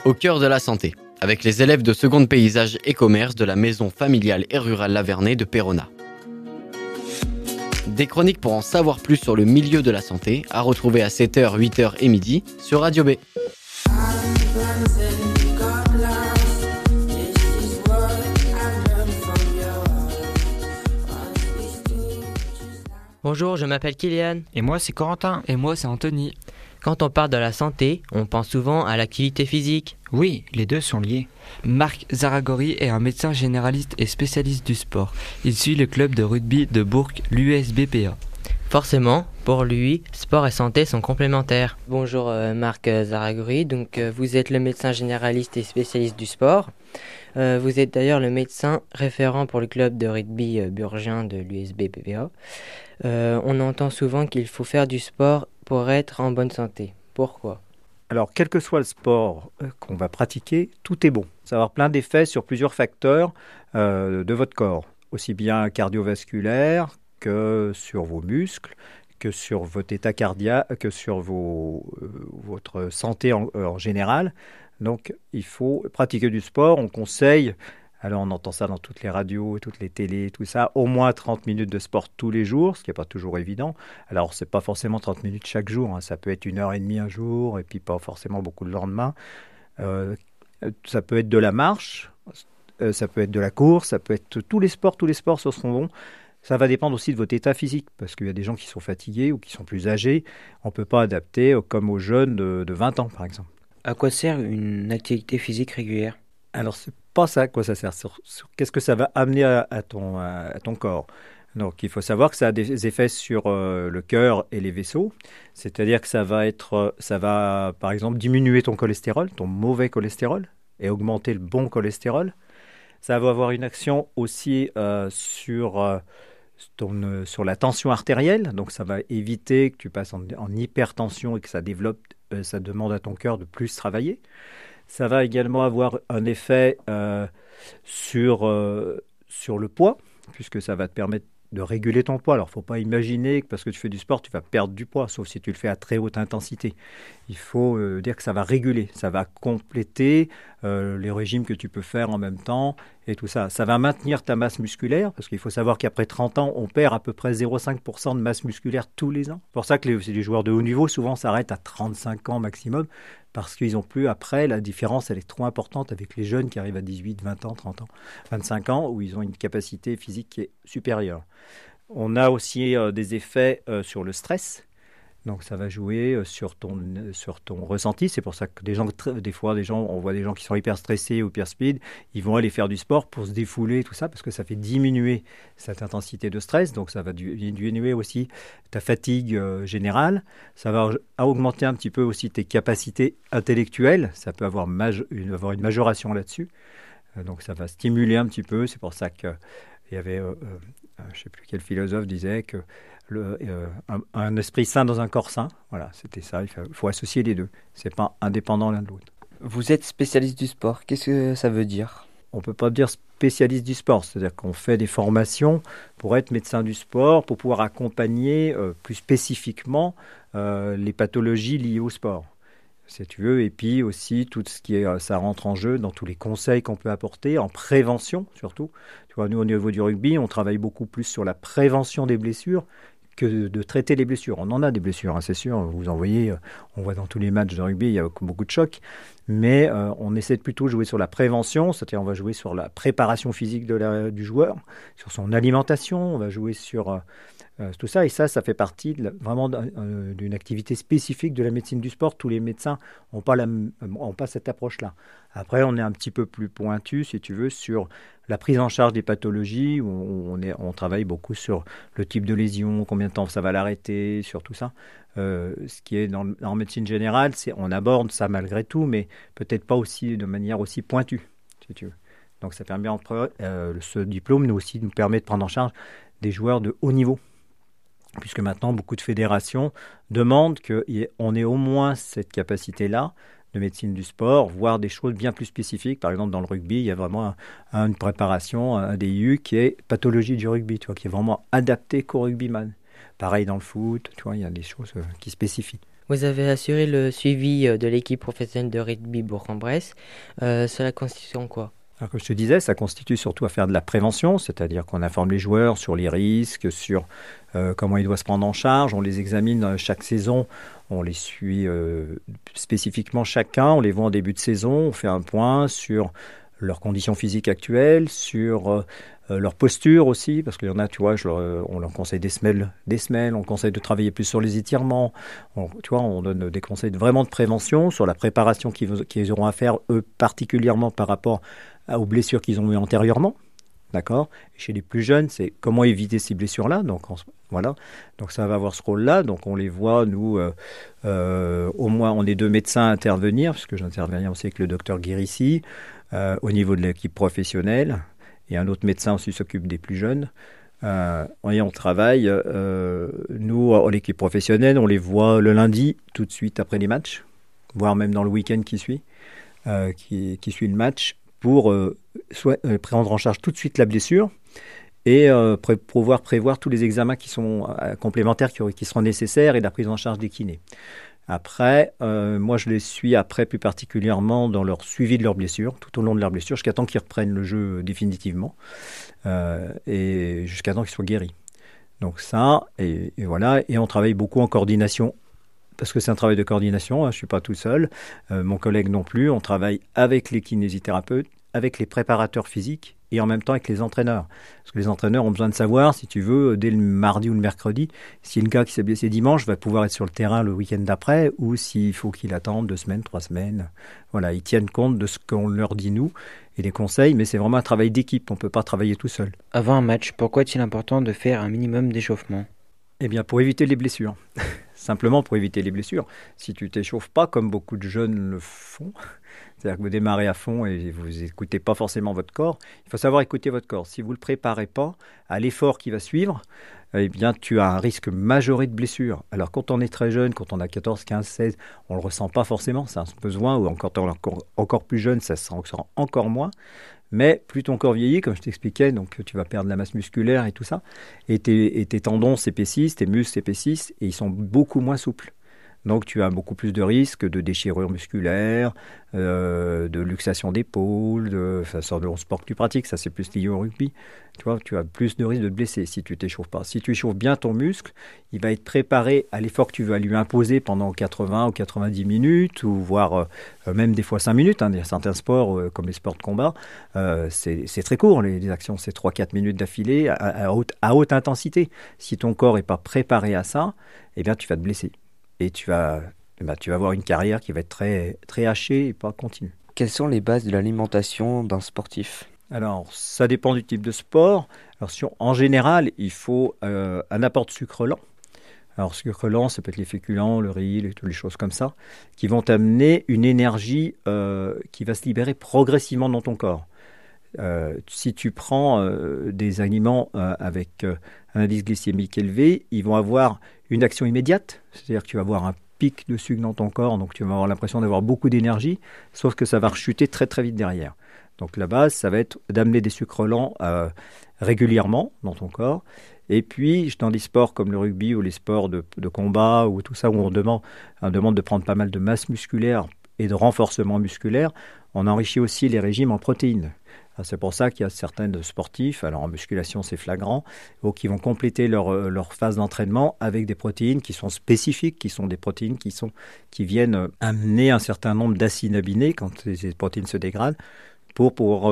au cœur de la santé, avec les élèves de seconde paysage et commerce de la maison familiale et rurale Lavernais de Péronat. Des chroniques pour en savoir plus sur le milieu de la santé, à retrouver à 7h, 8h et midi sur Radio B. Bonjour, je m'appelle Kylian. Et moi, c'est Corentin. Et moi, c'est Anthony. Quand on parle de la santé, on pense souvent à l'activité physique. Oui, les deux sont liés. Marc Zaragori est un médecin généraliste et spécialiste du sport. Il suit le club de rugby de Bourg, l'USBPA. Forcément, pour lui, sport et santé sont complémentaires. Bonjour Marc Zaragori, vous êtes le médecin généraliste et spécialiste du sport. Vous êtes d'ailleurs le médecin référent pour le club de rugby burgien de l'USBPA. On entend souvent qu'il faut faire du sport pour être en bonne santé. Pourquoi ? Alors, quel que soit le sport qu'on va pratiquer, tout est bon. Ça va avoir plein d'effets sur plusieurs facteurs de votre corps, aussi bien cardiovasculaire que sur vos muscles, que sur votre état cardiaque, que sur votre santé en général. Donc, il faut pratiquer du sport. On conseille, alors on entend ça dans toutes les radios, toutes les télés, tout ça, au moins 30 minutes de sport tous les jours, ce qui n'est pas toujours évident. Alors, ce n'est pas forcément 30 minutes chaque jour, hein. Ça peut être 1h30 un jour, et puis pas forcément beaucoup le lendemain. Ça peut être de la marche, ça peut être de la course, ça peut être tous les sports, ce seront bons. Ça va dépendre aussi de votre état physique, parce qu'il y a des gens qui sont fatigués ou qui sont plus âgés. On ne peut pas adapter comme aux jeunes de 20 ans, par exemple. À quoi sert une activité physique régulière ? Alors, c'est pas ça à quoi ça sert. Qu'est-ce que ça va amener à ton corps ? Donc, il faut savoir que ça a des effets sur le cœur et les vaisseaux. C'est-à-dire que ça va, par exemple, diminuer ton cholestérol, ton mauvais cholestérol, et augmenter le bon cholestérol. Ça va avoir une action aussi sur la tension artérielle. Donc, ça va éviter que tu passes en hypertension et que ça demande à ton cœur de plus travailler. Ça va également avoir un effet sur le poids, puisque ça va te permettre de réguler ton poids. Alors, il ne faut pas imaginer que parce que tu fais du sport, tu vas perdre du poids, sauf si tu le fais à très haute intensité. Il faut dire que ça va réguler, ça va compléter les régimes que tu peux faire en même temps et tout ça. Ça va maintenir ta masse musculaire, parce qu'il faut savoir qu'après 30 ans, on perd à peu près 0,5% de masse musculaire tous les ans. C'est pour ça que les joueurs de haut niveau, souvent, s'arrêtent à 35 ans maximum, parce qu'ils n'ont plus, après, la différence, elle est trop importante avec les jeunes qui arrivent à 18, 20 ans, 30 ans, 25 ans, où ils ont une capacité physique qui est supérieure. On a aussi des effets sur le stress. Donc, ça va jouer sur ton ressenti. C'est pour ça que on voit des gens qui sont hyper stressés ou hyper speed, ils vont aller faire du sport pour se défouler, tout ça, parce que ça fait diminuer cette intensité de stress. Donc, ça va diminuer aussi ta fatigue générale. Ça va augmenter un petit peu aussi tes capacités intellectuelles. Ça peut avoir une majoration là-dessus. Donc, ça va stimuler un petit peu. C'est pour ça qu'il y avait, je ne sais plus quel philosophe disait que un esprit sain dans un corps sain. Voilà, c'était ça. Il faut associer les deux. C'est pas indépendant l'un de l'autre. Vous êtes spécialiste du sport. Qu'est-ce que ça veut dire ? On ne peut pas dire spécialiste du sport. C'est-à-dire qu'on fait des formations pour être médecin du sport, pour pouvoir accompagner plus spécifiquement les pathologies liées au sport, si tu veux. Et puis aussi, tout ce qui est, ça rentre en jeu dans tous les conseils qu'on peut apporter, en prévention surtout. Tu vois, nous, au niveau du rugby, on travaille beaucoup plus sur la prévention des blessures que de traiter les blessures. On en a des blessures, hein, c'est sûr. Vous en voyez, on voit dans tous les matchs de rugby, il y a beaucoup de chocs. Mais on essaie de plutôt jouer sur la prévention, c'est-à-dire on va jouer sur la préparation physique du joueur, sur son alimentation, on va jouer sur tout ça. Et ça fait partie vraiment d'une activité spécifique de la médecine du sport. Tous les médecins n'ont pas cette approche-là. Après, on est un petit peu plus pointu, si tu veux, sur la prise en charge des pathologies, où on travaille beaucoup sur le type de lésion, combien de temps ça va l'arrêter, sur tout ça. Ce qui est en médecine générale, on aborde ça malgré tout, mais peut-être pas aussi de manière aussi pointue, si tu veux. Donc ça permet, ce diplôme nous permet de prendre en charge des joueurs de haut niveau, puisque maintenant beaucoup de fédérations demandent qu'on ait au moins cette capacité-là de médecine du sport, voire des choses bien plus spécifiques. Par exemple, dans le rugby, il y a vraiment une préparation, un DIU qui est pathologie du rugby, tu vois, qui est vraiment adapté qu'au rugbyman. Pareil dans le foot, tu vois, il y a des choses qui spécifient. Vous avez assuré le suivi de l'équipe professionnelle de rugby Bourg-en-Bresse. Cela consiste en quoi? Alors, comme je te disais, ça constitue surtout à faire de la prévention, c'est-à-dire qu'on informe les joueurs sur les risques, sur comment ils doivent se prendre en charge. On les examine chaque saison, on les suit spécifiquement chacun, on les voit en début de saison, on fait un point sur leurs conditions physiques actuelles, sur leur posture aussi, parce qu'il y en a, tu vois, on leur conseille des semelles, on conseille de travailler plus sur les étirements, tu vois, on donne des conseils vraiment de prévention sur la préparation qu'ils auront à faire, eux, particulièrement par rapport aux blessures qu'ils ont eues antérieurement. D'accord. Et chez les plus jeunes, c'est comment éviter ces blessures-là. Donc, voilà. Donc, ça va avoir ce rôle-là. Donc, on les voit, nous, au moins, on est 2 médecins à intervenir, puisque j'interviens aussi avec le docteur Guérissi, au niveau de l'équipe professionnelle. Et un autre médecin aussi s'occupe des plus jeunes. Et on travaille, nous, l'équipe professionnelle, on les voit le lundi, tout de suite après les matchs, voire même dans le week-end qui suit le match, pour prendre en charge tout de suite la blessure et pouvoir prévoir tous les examens qui sont complémentaires, qui seront nécessaires, et la prise en charge des kinés. Après, moi je les suis après plus particulièrement dans leur suivi de leurs blessures, tout au long de leurs blessures, jusqu'à temps qu'ils reprennent le jeu définitivement, et jusqu'à temps qu'ils soient guéris. Donc ça, et voilà, et on travaille beaucoup en coordination, parce que c'est un travail de coordination, hein, je ne suis pas tout seul, mon collègue non plus, on travaille avec les kinésithérapeutes, avec les préparateurs physiques, et en même temps avec les entraîneurs. Parce que les entraîneurs ont besoin de savoir, si tu veux, dès le mardi ou le mercredi, si le gars qui s'est blessé dimanche va pouvoir être sur le terrain le week-end d'après, ou s'il faut qu'il attende 2 semaines, 3 semaines. Voilà, ils tiennent compte de ce qu'on leur dit nous, et des conseils, mais c'est vraiment un travail d'équipe, on ne peut pas travailler tout seul. Avant un match, pourquoi est-il important de faire un minimum d'échauffement? Eh bien, pour éviter les blessures. Simplement pour éviter les blessures. Si tu t'échauffes pas, comme beaucoup de jeunes le font, c'est-à-dire que vous démarrez à fond et vous n'écoutez pas forcément votre corps, il faut savoir écouter votre corps. Si vous ne le préparez pas à l'effort qui va suivre, eh bien, tu as un risque majoré de blessure. Alors, quand on est très jeune, quand on a 14, 15, 16, on ne le ressent pas forcément, c'est un besoin, ou quand on est encore plus jeune, ça se ressent encore moins. Mais plus ton corps vieillit, comme je t'expliquais, donc tu vas perdre la masse musculaire et tout ça, et tes tendons s'épaississent, tes muscles s'épaississent, et ils sont beaucoup moins souples. Donc tu as beaucoup plus de risques de déchirure musculaire, de luxation d'épaule, ça sort de sport que tu pratiques, ça c'est plus lié au rugby. Tu vois, tu as plus de risques de te blesser si tu t'échauffes pas. Si tu échauffes bien ton muscle, il va être préparé à l'effort que tu vas lui imposer pendant 80 ou 90 minutes, ou voire même des fois 5 minutes. Hein. Il y a certains sports, comme les sports de combat, c'est très court, les actions, c'est 3-4 minutes d'affilée à haute intensité. Si ton corps n'est pas préparé à ça, eh bien tu vas te blesser. Et tu vas avoir une carrière qui va être très, très hachée et pas continue. Quelles sont les bases de l'alimentation d'un sportif? Alors, ça dépend du type de sport. Alors, en général, il faut un apport de sucre lent. Alors, sucre lent, ça peut être les féculents, le riz, toutes les choses comme ça, qui vont t'amener une énergie qui va se libérer progressivement dans ton corps. Si tu prends des aliments avec un indice glycémique élevé, ils vont avoir une action immédiate, c'est-à-dire que tu vas avoir un pic de sucre dans ton corps, donc tu vas avoir l'impression d'avoir beaucoup d'énergie, sauf que ça va rechuter très très vite derrière. Donc la base, ça va être d'amener des sucres lents régulièrement dans ton corps. Et puis, dans les sports comme le rugby ou les sports de combat ou tout ça, où on demande de prendre pas mal de masse musculaire et de renforcement musculaire, on enrichit aussi les régimes en protéines. C'est pour ça qu'il y a certains sportifs, alors en musculation c'est flagrant, qui vont compléter leur phase d'entraînement avec des protéines qui sont spécifiques, qui sont des protéines qui viennent amener un certain nombre d'acides aminés quand ces protéines se dégradent pour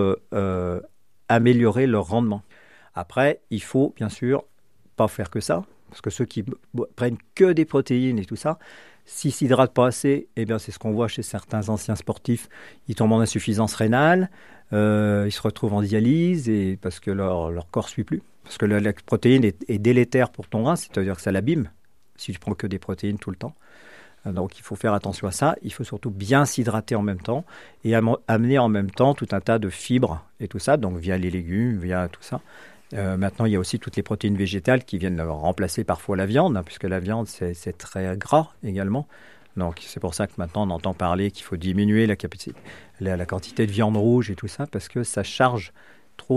améliorer leur rendement. Après, il faut bien sûr pas faire que ça, parce que ceux qui prennent que des protéines et tout ça, s'ils ne s'hydratent pas assez, eh bien c'est ce qu'on voit chez certains anciens sportifs, ils tombent en insuffisance rénale, ils se retrouvent en dialyse parce que leur corps ne suit plus. Parce que la protéine est délétère pour ton rein, c'est-à-dire que ça l'abîme si tu prends que des protéines tout le temps. Donc il faut faire attention à ça. Il faut surtout bien s'hydrater en même temps et amener en même temps tout un tas de fibres et tout ça, donc via les légumes, via tout ça. Maintenant, il y a aussi toutes les protéines végétales qui viennent remplacer parfois la viande, hein, puisque la viande, c'est très gras également. Donc, c'est pour ça que maintenant, on entend parler qu'il faut diminuer la quantité de viande rouge et tout ça, parce que ça charge trop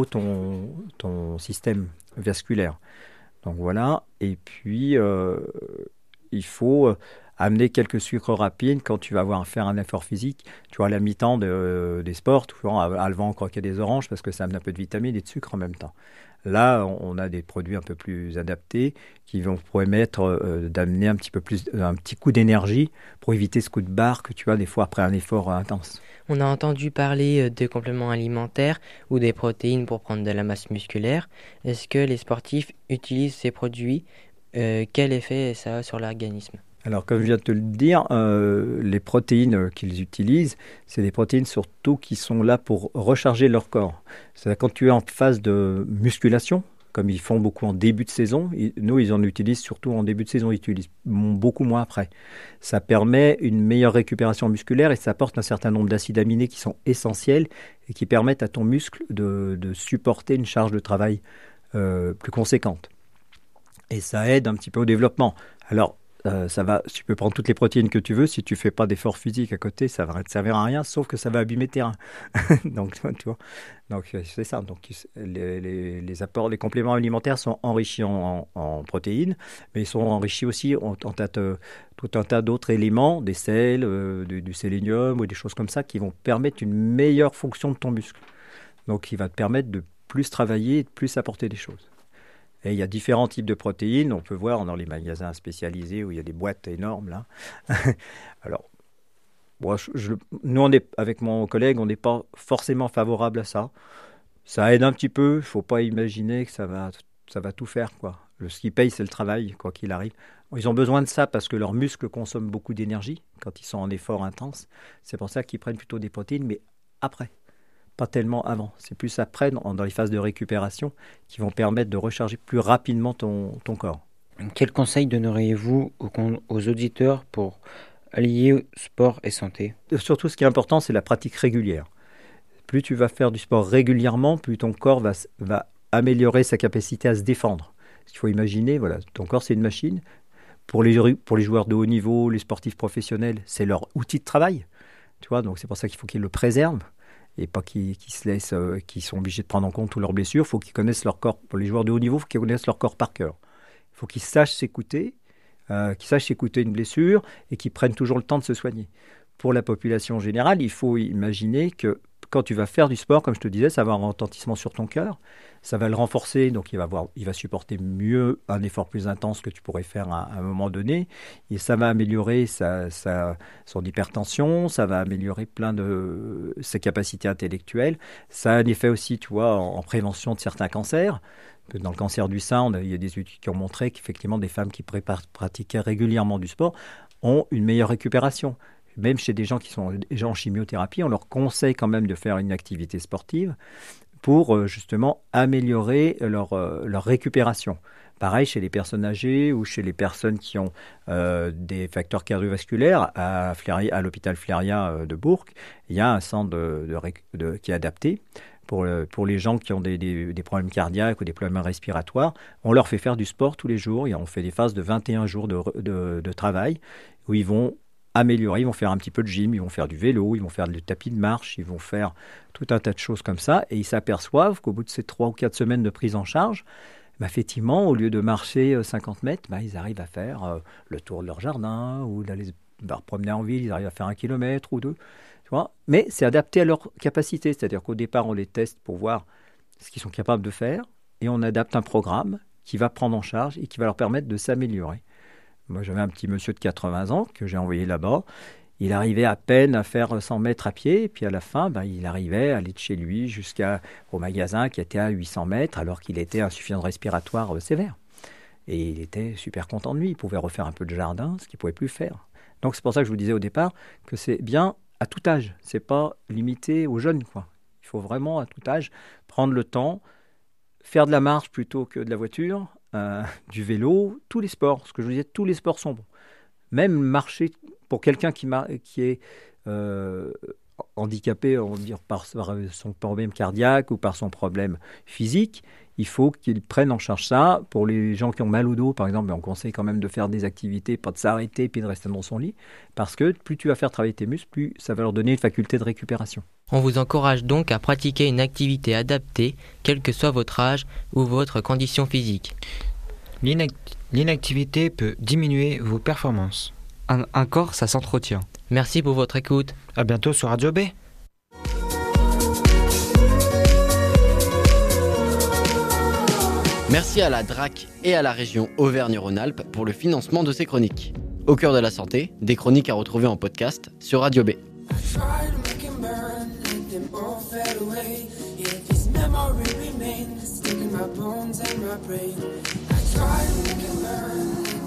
ton système vasculaire. Donc, voilà. Et puis, il faut amener quelques sucres rapides quand tu vas faire un effort physique. Tu vois, à la mi-temps des sports, toujours à le vent, croquer des oranges parce que ça amène un peu de vitamines et de sucre en même temps. Là, on a des produits un peu plus adaptés qui vont permettre d'amener un petit coup d'énergie pour éviter ce coup de barre que tu as des fois après un effort intense. On a entendu parler de compléments alimentaires ou des protéines pour prendre de la masse musculaire. Est-ce que les sportifs utilisent ces produits? Quel effet ça a sur l'organisme? Alors, comme je viens de te le dire, les protéines qu'ils utilisent, c'est des protéines surtout qui sont là pour recharger leur corps. C'est-à-dire quand tu es en phase de musculation, comme ils font beaucoup en début de saison, nous, ils en utilisent surtout en début de saison, ils utilisent beaucoup moins après. Ça permet une meilleure récupération musculaire et ça apporte un certain nombre d'acides aminés qui sont essentiels et qui permettent à ton muscle de supporter une charge de travail plus conséquente. Et ça aide un petit peu au développement. Alors, tu peux prendre toutes les protéines que tu veux, si tu ne fais pas d'effort physique à côté, ça va te servir à rien, sauf que ça va abîmer tes reins. Donc, tu vois, donc c'est ça. Donc, les apports, les compléments alimentaires sont enrichis en protéines, mais ils sont enrichis aussi en tout un tas d'autres éléments, des sels, du sélénium ou des choses comme ça qui vont permettre une meilleure fonction de ton muscle. Donc, il va te permettre de plus travailler et de plus apporter des choses. Et il y a différents types de protéines. On peut voir dans les magasins spécialisés où il y a des boîtes énormes là. Alors, moi, nous, avec mon collègue, on n'est pas forcément favorable à ça. Ça aide un petit peu. Il ne faut pas imaginer que ça va tout faire, quoi. Ce qui paye, c'est le travail, quoi qu'il arrive. Ils ont besoin de ça parce que leurs muscles consomment beaucoup d'énergie quand ils sont en effort intense. C'est pour ça qu'ils prennent plutôt des protéines, mais après. Pas tellement avant. C'est plus après, dans les phases de récupération, qui vont permettre de recharger plus rapidement ton corps. Quel conseil donneriez-vous aux auditeurs pour allier sport et santé? Surtout, ce qui est important, c'est la pratique régulière. Plus tu vas faire du sport régulièrement, plus ton corps va améliorer sa capacité à se défendre. Il faut imaginer, voilà, ton corps, c'est une machine. Pour les joueurs de haut niveau, les sportifs professionnels, c'est leur outil de travail. Tu vois, donc c'est pour ça qu'il faut qu'ils le préservent. Et pas qu'ils sont obligés de prendre en compte toutes leurs blessures. Il faut qu'ils connaissent leur corps. Pour les joueurs de haut niveau, il faut qu'ils connaissent leur corps par cœur. Il faut qu'ils sachent s'écouter, une blessure et qu'ils prennent toujours le temps de se soigner. Pour la population générale, il faut imaginer que quand tu vas faire du sport, comme je te disais, ça va avoir un retentissement sur ton cœur, ça va le renforcer, donc il va supporter mieux un effort plus intense que tu pourrais faire à un moment donné, et ça va améliorer son hypertension, ça va améliorer plein de ses capacités intellectuelles, ça a un effet aussi, tu vois, en prévention de certains cancers. Dans le cancer du sein, il y a des études qui ont montré qu'effectivement des femmes qui pratiquaient régulièrement du sport ont une meilleure récupération. Même chez des gens qui sont déjà en chimiothérapie, on leur conseille quand même de faire une activité sportive pour justement améliorer leur récupération. Pareil chez les personnes âgées ou chez les personnes qui ont des facteurs cardiovasculaires. À l'hôpital Fléria de Bourg, il y a un centre qui est adapté pour les gens qui ont des problèmes cardiaques ou des problèmes respiratoires. On leur fait faire du sport tous les jours et on fait des phases de 21 jours de travail où ils vont améliorer, ils vont faire un petit peu de gym, ils vont faire du vélo, ils vont faire du tapis de marche, ils vont faire tout un tas de choses comme ça, et ils s'aperçoivent qu'au bout de ces 3 ou 4 semaines de prise en charge, effectivement, au lieu de marcher 50 mètres, ils arrivent à faire le tour de leur jardin, ou d'aller promener en ville, ils arrivent à faire 1 kilomètre ou 2, tu vois. Mais c'est adapté à leur capacité, c'est-à-dire qu'au départ, on les teste pour voir ce qu'ils sont capables de faire, et on adapte un programme qui va prendre en charge et qui va leur permettre de s'améliorer. Moi, j'avais un petit monsieur de 80 ans que j'ai envoyé là-bas. Il arrivait à peine à faire 100 mètres à pied. Et puis à la fin, il arrivait à aller de chez lui jusqu'au magasin qui était à 800 mètres alors qu'il était insuffisance respiratoire sévère. Et il était super content de lui. Il pouvait refaire un peu de jardin, ce qu'il ne pouvait plus faire. Donc c'est pour ça que je vous disais au départ que c'est bien à tout âge. Ce n'est pas limité aux jeunes, quoi. Il faut vraiment à tout âge prendre le temps, faire de la marche plutôt que de la voiture, du vélo, tous les sports. Ce que je vous disais, tous les sports sont bons. Même marcher, pour quelqu'un qui est handicapé, on va dire, par son problème cardiaque ou par son problème physique, il faut qu'il prenne en charge ça. Pour les gens qui ont mal au dos, par exemple, on conseille quand même de faire des activités, pas de s'arrêter puis de rester dans son lit, parce que plus tu vas faire travailler tes muscles, plus ça va leur donner une faculté de récupération. On vous encourage donc à pratiquer une activité adaptée, quel que soit votre âge ou votre condition physique. L'inactivité peut diminuer vos performances. un corps, ça s'entretient. Merci pour votre écoute. À bientôt sur Radio B. Merci à la DRAC et à la région Auvergne-Rhône-Alpes pour le financement de ces chroniques. Au cœur de la santé, des chroniques à retrouver en podcast sur Radio B. Memory remains, stuck in my bones and my brain. I try to make it burn.